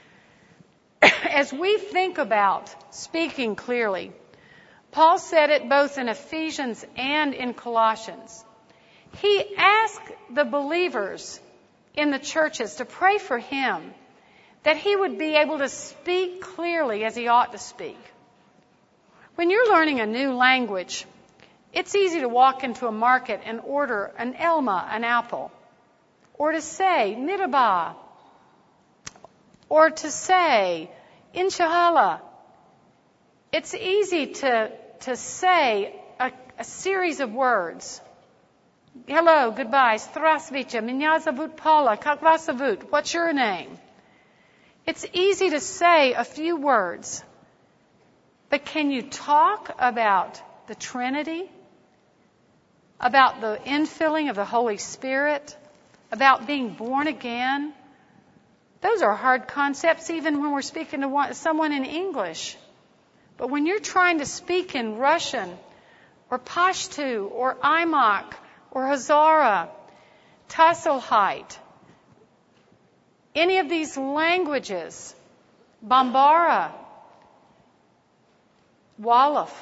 As we think about speaking clearly, Paul said it both in Ephesians and in Colossians. He asked the believers in the churches to pray for him that he would be able to speak clearly as he ought to speak. When you're learning a new language, it's easy to walk into a market and order an elma, an apple, or to say miraba, or to say inshallah. It's easy to, to say a, a series of words. Hello, goodbye, Strasvicha, Меня зовут Paula, как вас зовут? What's your name? It's easy to say a few words, but can you talk about the Trinity, about the infilling of the Holy Spirit, about being born again? Those are hard concepts even when we're speaking to one, someone in English. But when you're trying to speak in Russian or Pashto or Imak or Hazara, Tasselheit, any of these languages, Bambara, Wolof,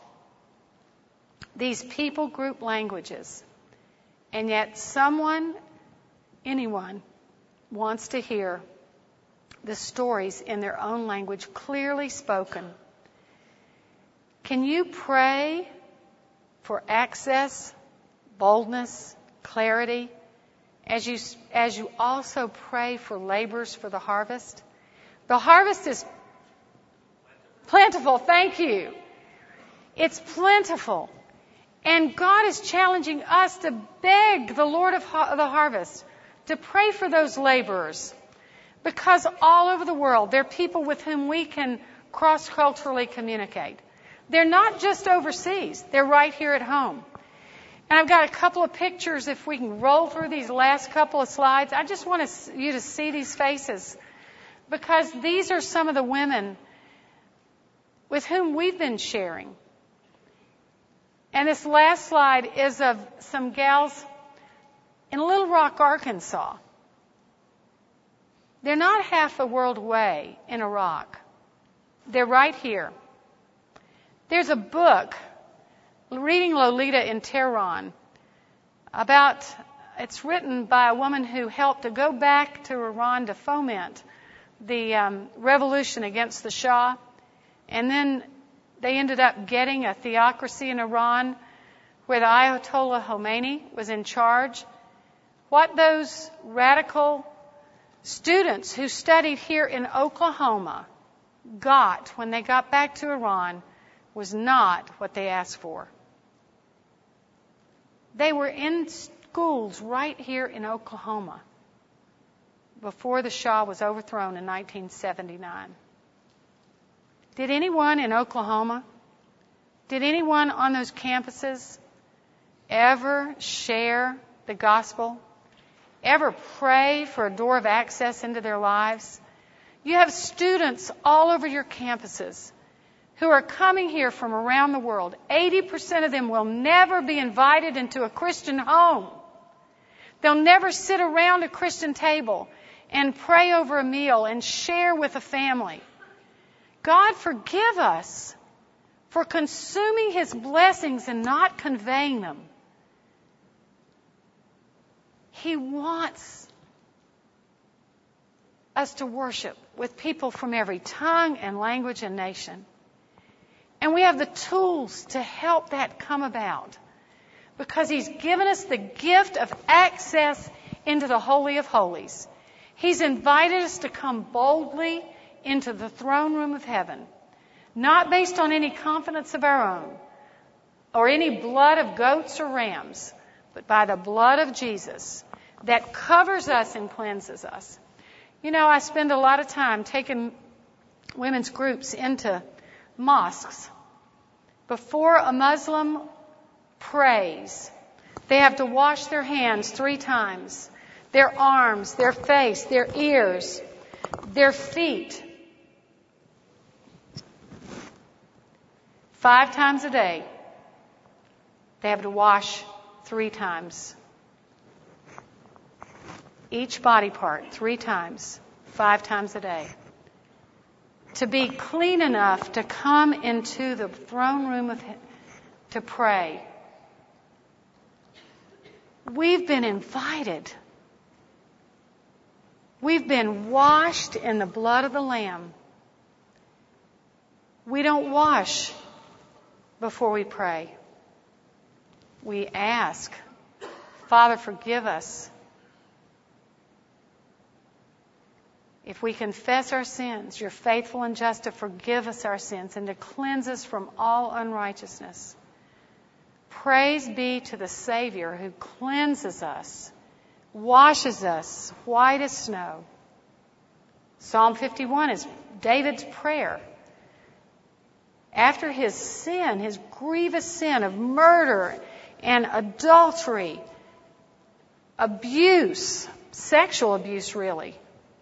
these people group languages, and yet someone, anyone, wants to hear the stories in their own language clearly spoken. Can you pray for access, boldness, clarity, as you as you also pray for laborers for the harvest? The harvest is plentiful. Thank you. It's plentiful. And God is challenging us to beg the Lord of the harvest to pray for those laborers. Because all over the world, there are people with whom we can cross-culturally communicate. They're not just overseas. They're right here at home. And I've got a couple of pictures. If we can roll through these last couple of slides, I just want you to see these faces. Because these are some of the women with whom we've been sharing. And this last slide is of some gals in Little Rock, Arkansas. They're not half a world away in Iraq. They're right here. There's a book, Reading Lolita in Tehran, about, it's written by a woman who helped to go back to Iran to foment the um, revolution against the Shah. And then they ended up getting a theocracy in Iran where the Ayatollah Khomeini was in charge. What those radical students who studied here in Oklahoma got when they got back to Iran was not what they asked for. They were in schools right here in Oklahoma before the Shah was overthrown in nineteen seventy-nine. Did anyone in Oklahoma, did anyone on those campuses ever share the gospel? Ever pray for a door of access into their lives? You have students all over your campuses who are coming here from around the world. eighty percent of them will never be invited into a Christian home. They'll never sit around a Christian table and pray over a meal and share with a family. God forgive us for consuming His blessings and not conveying them. He wants us to worship with people from every tongue and language and nation. And we have the tools to help that come about. because He's given us the gift of access into the Holy of Holies. He's invited us to come boldly into the throne room of heaven, not based on any confidence of our own or any blood of goats or rams, but by the blood of Jesus that covers us and cleanses us. You know, I spend a lot of time taking women's groups into mosques. Before a Muslim prays, they have to wash their hands three times, their arms, their face, their ears, their feet. Five times a day, they have to wash three times. Each body part, three times, five times a day. To be clean enough to come into the throne room of to pray. We've been invited. We've been washed in the blood of the Lamb. We don't wash before we pray. We ask, Father, forgive us. If we confess our sins, You're faithful and just to forgive us our sins and to cleanse us from all unrighteousness. Praise be to the Savior who cleanses us, washes us white as snow. Psalm fifty-one is David's prayer. After his sin, his grievous sin of murder and adultery, abuse, sexual abuse really.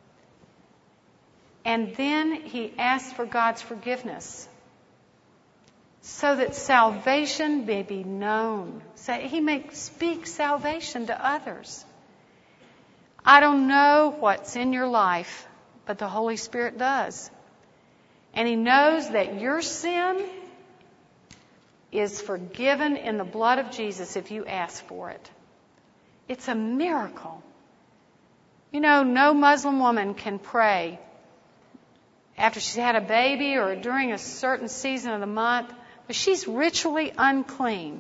And then he asked for God's forgiveness so that salvation may be known. So he may speak salvation to others. I don't know what's in your life, but the Holy Spirit does. And He knows that your sin is forgiven in the blood of Jesus if you ask for it. It's a miracle. You know, no Muslim woman can pray after she's had a baby or during a certain season of the month, but she's ritually unclean.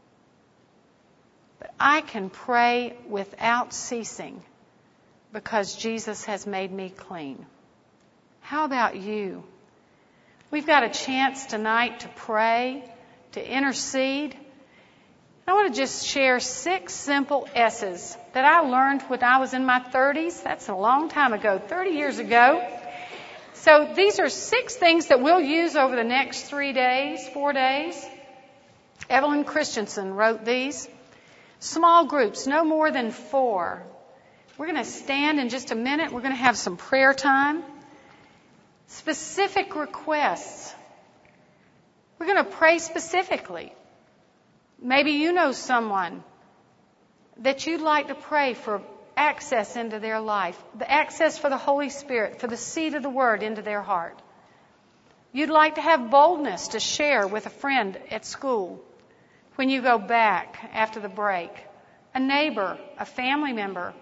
But I can pray without ceasing because Jesus has made me clean. How about you? We've got a chance tonight to pray, to intercede. I want to just share six simple S's that I learned when I was in my thirties. That's a long time ago, thirty years ago. So these are six things that we'll use over the next three days, four days. Evelyn Christensen wrote these. Small groups, no more than four. We're going to stand in just a minute. We're going to have some prayer time. Specific requests. We're going to pray specifically. Maybe you know someone that you'd like to pray for access into their life, the access for the Holy Spirit, for the seed of the Word into their heart. You'd like to have boldness to share with a friend at school when you go back after the break, a neighbor, a family member.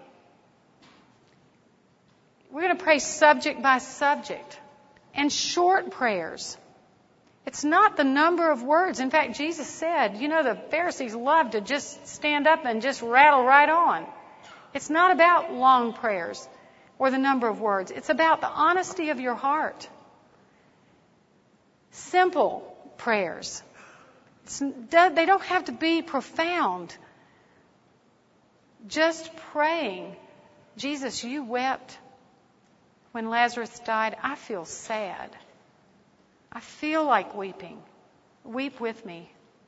We're going to pray subject by subject and short prayers. It's not the number of words. In fact, Jesus said, you know, the Pharisees love to just stand up and just rattle right on. It's not about long prayers or the number of words. It's about the honesty of your heart. Simple prayers. It's, they don't have to be profound. Just praying, Jesus, you wept when Lazarus died. I feel sad. I feel like weeping. Weep with me.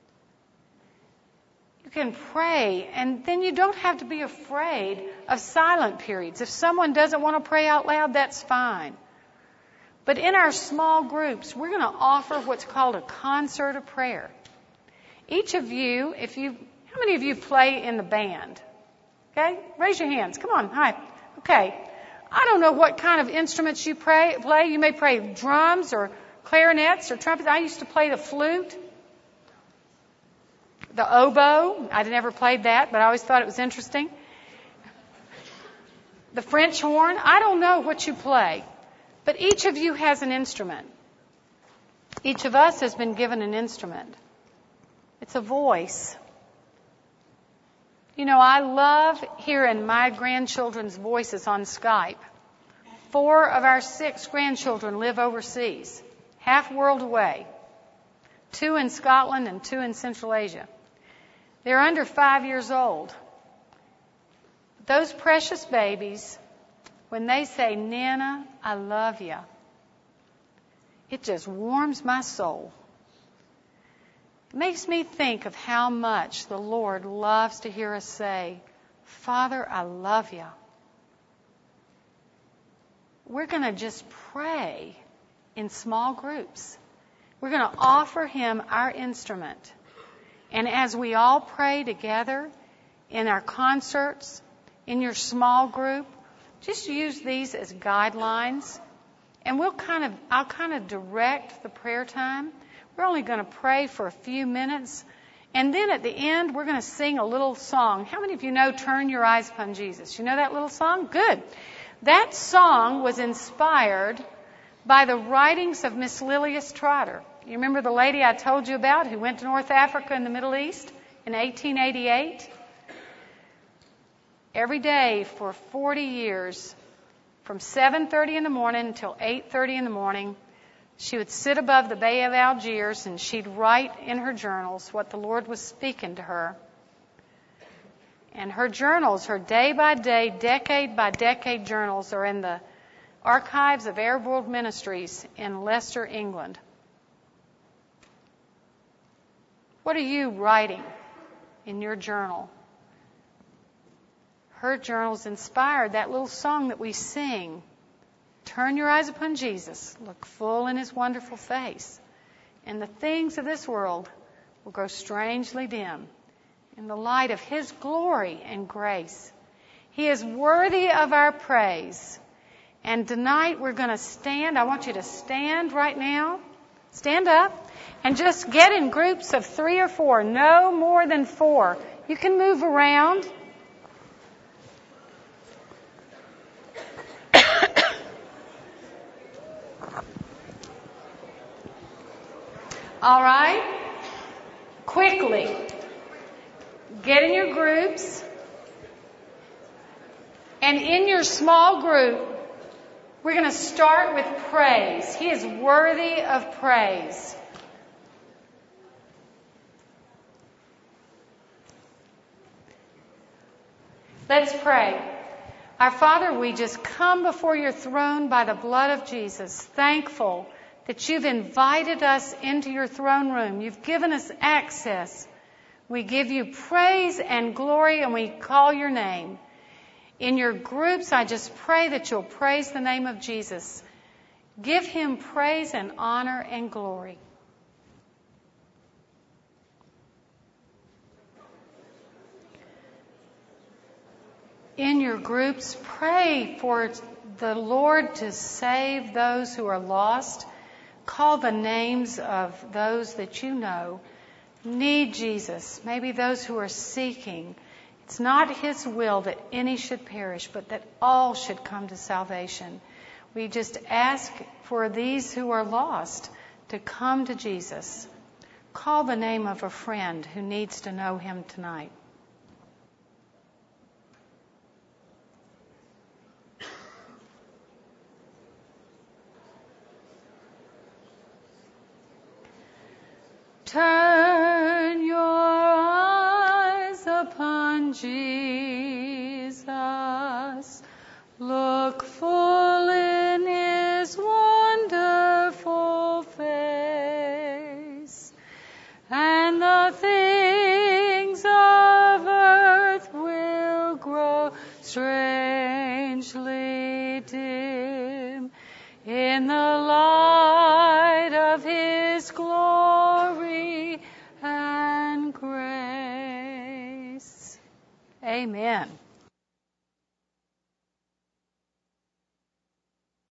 You can pray, and then you don't have to be afraid of silent periods. If someone doesn't want to pray out loud, that's fine. But in our small groups, we're going to offer what's called a concert of prayer. Each of you, if you, how many of you play in the band? Okay, raise your hands. Come on, hi. Okay, I don't know what kind of instruments you pray, play. You may play drums or clarinets or trumpets. I used to play the flute. The oboe, I never played that, but I always thought it was interesting. The French horn, I don't know what you play, but each of you has an instrument. Each of us has been given an instrument. It's a voice. You know, I love hearing my grandchildren's voices on Skype. Four of our six grandchildren live overseas, half world away. Two in Scotland and two in Central Asia. They're under five years old. Those precious babies, when they say, "Nana, I love you," it just warms my soul. It makes me think of how much the Lord loves to hear us say, "Father, I love you." We're going to just pray in small groups. We're going to offer Him our instrument. And as we all pray together in our concerts, in your small group, just use these as guidelines. And we'll kind of, I'll kind of direct the prayer time. We're only going to pray for a few minutes. And then at the end, we're going to sing a little song. How many of you know "Turn Your Eyes Upon Jesus"? You know that little song? Good. That song was inspired by the writings of Miss Lilias Trotter. You remember the lady I told you about who went to North Africa and the Middle East in eighteen eighty-eight? Every day for forty years, from seven thirty in the morning until eight thirty in the morning, she would sit above the Bay of Algiers and she'd write in her journals what the Lord was speaking to her. And her journals, her day-by-day, decade-by-decade journals, are in the archives of Arab World Ministries in Leicester, England. What are you writing in your journal? Her journals inspired that little song that we sing. Turn your eyes upon Jesus. Look full in His wonderful face. And the things of this world will grow strangely dim in the light of His glory and grace. He is worthy of our praise. And tonight we're going to stand. I want you to stand right now. Stand up and just get in groups of three or four. No more than four. You can move around. All right? Quickly. Get in your groups. And in your small group, we're going to start with praise. He is worthy of praise. Let's pray. Our Father, we just come before your throne by the blood of Jesus, thankful that you've invited us into your throne room. You've given us access. We give you praise and glory, and we call your name. In your groups, I just pray that you'll praise the name of Jesus. Give Him praise and honor and glory. In your groups, pray for the Lord to save those who are lost. Call the names of those that you know need Jesus. Maybe those who are seeking. It's not His will that any should perish, but that all should come to salvation. We just ask for these who are lost to come to Jesus. Call the name of a friend who needs to know Him tonight. Turn your eyes upon Jesus. Look full in His wonderful face. And the things of earth will grow strangely dim in the light of His glory and grace. Amen.